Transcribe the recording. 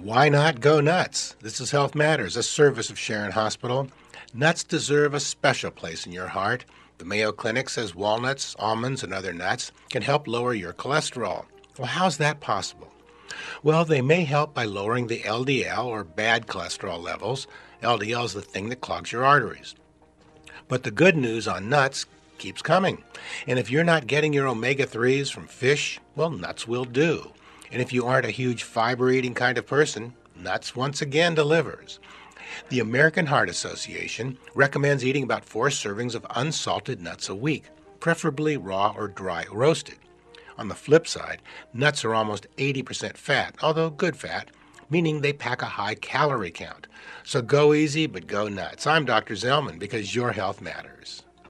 Why not go nuts? This is Health Matters, a service of Sharon Hospital. Nuts deserve a special place in your heart. The Mayo Clinic says walnuts, almonds, and other nuts can help lower your cholesterol. Well, how's that possible? Well, they may help by lowering the LDL or bad cholesterol levels. LDL is the thing that clogs your arteries. But the good news on nuts keeps coming. And if you're not getting your omega-3s from fish, well, nuts will do. And if you aren't a huge fiber-eating kind of person, nuts once again delivers. The American Heart Association recommends eating about 4 servings of unsalted nuts a week, preferably raw or dry roasted. On the flip side, nuts are almost 80% fat, although good fat, meaning they pack a high calorie count. So go easy, but go nuts. I'm Dr. Zellman because your health matters.